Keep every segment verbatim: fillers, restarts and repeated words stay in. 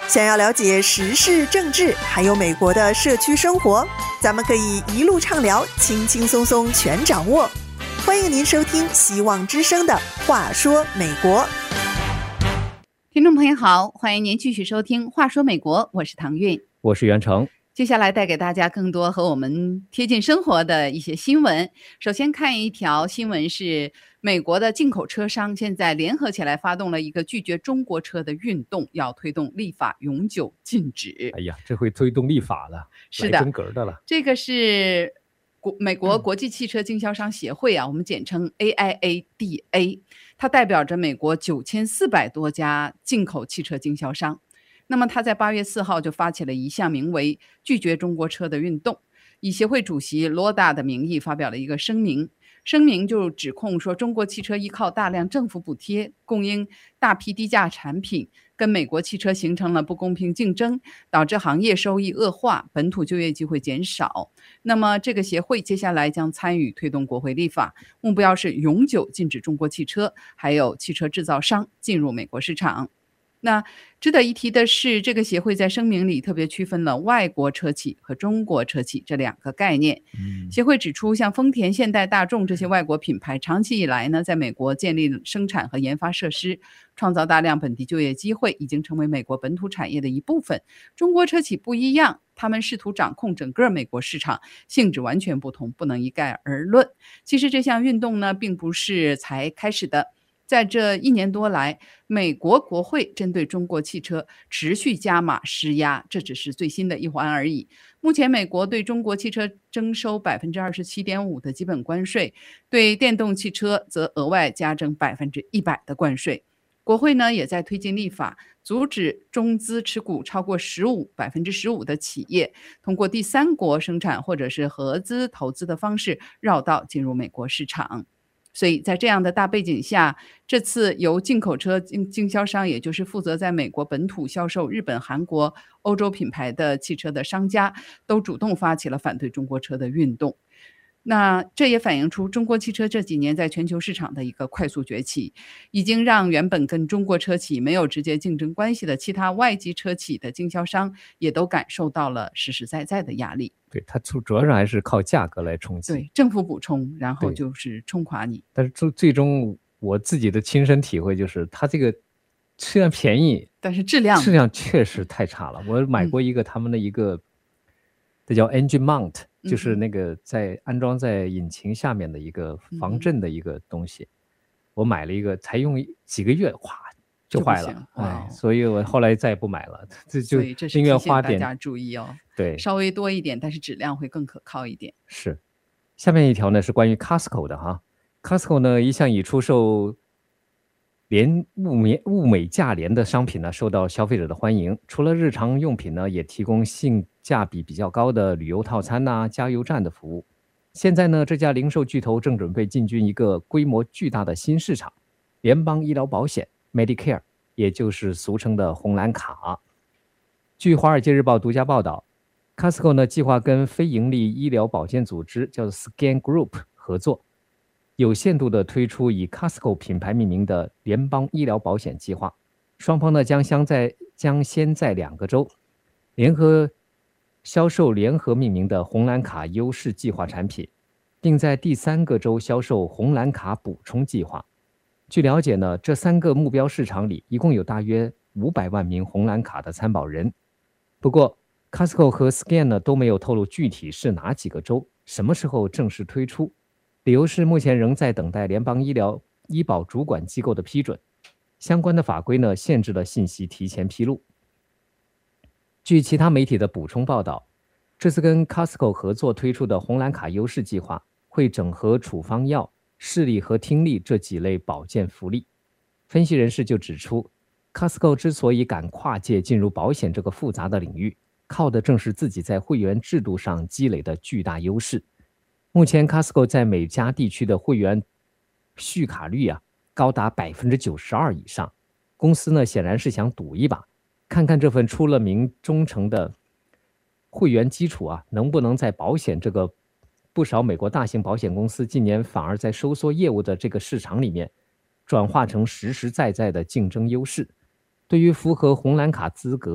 想要了解时事政治，还有美国的社区生活，咱们可以一路畅聊，轻轻松松全掌握。欢迎您收听希望之声的话说美国。 听众朋友好，欢迎您继续收听话说美国，我是唐韵， 我是袁成。 接下来带给大家更多和我们贴近生活的一些新闻。首先看一条新闻是，美国的进口车商现在联合起来发动了一个拒绝中国车的运动，要推动立法永久禁止。 哎呀，这会推动立法了， 是的， 来真格的了。 这个是国美国国际汽车经销商协会啊，我们简称 A I A D A， 它代表着美国九千四百多家进口汽车经销商。那么他在八月四号就发起了一项名为“拒绝中国车”的运动，以协会主席罗达的名义发表了一个声明。声明就指控说，中国汽车依靠大量政府补贴供应大批低价产品，跟美国汽车形成了不公平竞争，导致行业收益恶化，本土就业机会减少。那么这个协会接下来将参与推动国会立法，目标是永久禁止中国汽车还有汽车制造商进入美国市场。那值得一提的是，这个协会在声明里特别区分了外国车企和中国车企这两个概念。 嗯、 协会指出，像丰田、现代、大众这些外国品牌长期以来呢，在美国建立生产和研发设施，创造大量本地就业机会，已经成为美国本土产业的一部分。中国车企不一样，他们试图掌控整个美国市场，性质完全不同，不能一概而论。其实这项运动呢，并不是才开始的。在这一年多来，美国国会针对中国汽车持续加码施压，这只是最新的一环而已。目前，美国对中国汽车征收 百分之二十七点五 的基本关税，对电动汽车则额外加征 百分之百 的关税。国会呢，也在推进立法，阻止中资持股超过百分之十五 的企业通过第三国生产或者是合资投资的方式绕道进入美国市场。所以在这样的大背景下，这次由进口车经销商，也就是负责在美国本土销售日本、韩国、欧洲品牌的汽车的商家，都主动发起了反对中国车的运动。那这也反映出中国汽车这几年在全球市场的一个快速崛起，已经让原本跟中国车企没有直接竞争关系的其他外籍车企的经销商也都感受到了实实在在的压力。 对，它主要上还是靠价格来冲击， 对，政府补充，然后就是冲垮你。 但是最最终我自己的亲身体会就是，它这个虽然便宜， 但是质量质量确实太差了。我买过一个他们的一个，嗯、这叫 engine mount， 就是那个在安装在引擎下面的一个防震的一个东西。嗯、我买了一个，才用几个月，哗就坏了，哎，所以我后来再也不买了。这就宁愿花点， 大家注意哦， 对， 稍微多一点，但是质量会更可靠一点。 是，下面一条呢是关于 Costco 的哈。Costco 呢一向以出售廉物美物美价廉的商品呢受到消费者的欢迎。除了日常用品呢，也提供性价比比较高的旅游套餐呐、啊、加油站的服务。现在呢，这家零售巨头正准备进军一个规模巨大的新市场——联邦医疗保险。Medicare， 也就是俗称的红蓝卡。据《华尔街日报》独家报道 ，Costco 呢计划跟非盈利医疗保健组织叫做 Scan Group 合作，有限度的推出以 Costco 品牌命名的联邦医疗保险计划。双方呢将相在将先在两个州联合销售联合命名的红蓝卡优势计划产品，并在第三个州销售红蓝卡补充计划。据了解呢，这三个目标市场里一共有大约五百万名红蓝卡的参保人。不过 Costco 和 Scan 呢都没有透露具体是哪几个州，什么时候正式推出。理由是目前仍在等待联邦医疗医保主管机构的批准，相关的法规呢限制了信息提前披露。据其他媒体的补充报道，这次跟 Costco 合作推出的红蓝卡优势计划会整合处方药、视力和听力这几类保健福利。分析人士就指出， Costco 之所以敢跨界进入保险这个复杂的领域，靠的正是自己在会员制度上积累的巨大优势。目前 Costco 在每家地区的会员续卡率啊高达 百分之九十二 以上。公司呢显然是想赌一把，看看这份出了名忠诚的会员基础啊能不能在保险这个不少美国大型保险公司近年反而在收缩业务的这个市场里面转化成实实在在的竞争优势。对于符合红蓝卡资格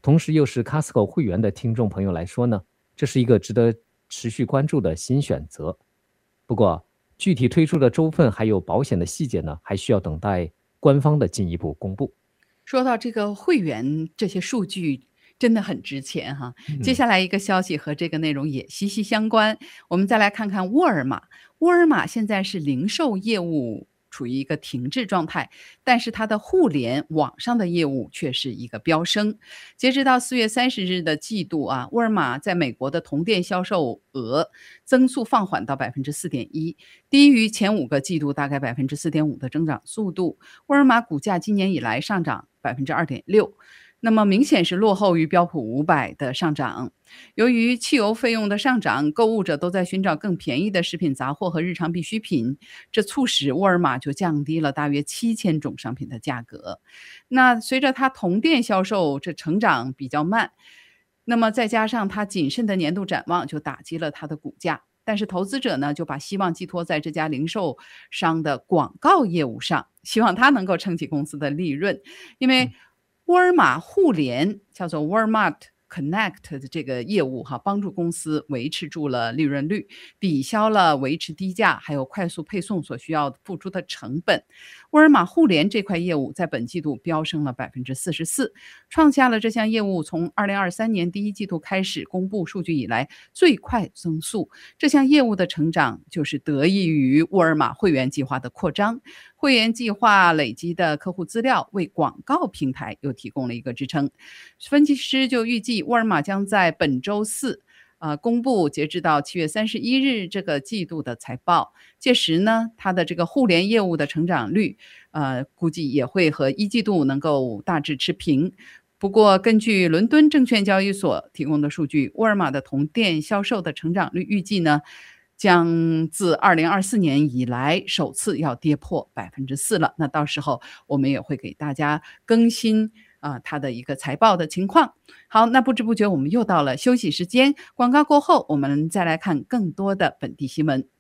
同时又是 Costco 会员的听众朋友来说呢，这是一个值得持续关注的新选择。不过，具体推出的州份还有保险的细节呢，还需要等待官方的进一步公布。 说到这个会员，这些数据真的很值钱哈。接嗯下来一个消息和这个内容也息息相关，我们再来看看沃尔玛。沃尔玛现在是零售业务处于一个停滞状态，但是它的互联网上的业务却是一个飙升。截止到四月三十日的季度啊，沃尔玛在美国的同店销售额增速放缓到百分之四点一，低于前五个季度大概百分之四点五的增长速度。沃尔玛股价今年以来上涨百分之二点六。那么明显是落后于标普五百的上涨。由于汽油费用的上涨，购物者都在寻找更便宜的食品杂货和日常必需品，这促使沃尔玛就降低了大约七千种商品的价格。那随着它同店销售这成长比较慢，那么再加上它谨慎的年度展望，就打击了它的股价。但是投资者呢，就把希望寄托在这家零售商的广告业务上，希望它能够撑起公司的利润。因为沃尔玛互联叫做 Walmart Connect 的这个业务哈，帮助公司维持住了利润率，抵消了维持低价还有快速配送所需要付出的成本。沃尔玛互联这块业务在本季度飙升了百分之四十四，创下了这项业务从二零二三年第一季度开始公布数据以来最快增速。这项业务的成长就是得益于沃尔玛会员计划的扩张。会员计划累积的客户资料为广告平台又提供了一个支撑。分析师就预计沃尔玛将在本周四呃，公布截至到七月三十一日这个季度的财报，届时呢，它的这个互联业务的成长率，呃，估计也会和一季度能够大致持平。不过，根据伦敦证券交易所提供的数据，沃尔玛的同店销售的成长率预计呢，将自二零二四年以来首次要跌破百分之四了。那到时候我们也会给大家更新啊、呃、它的一个财报的情况。好，那不知不觉我们又到了休息时间，广告过后我们再来看更多的本地新闻。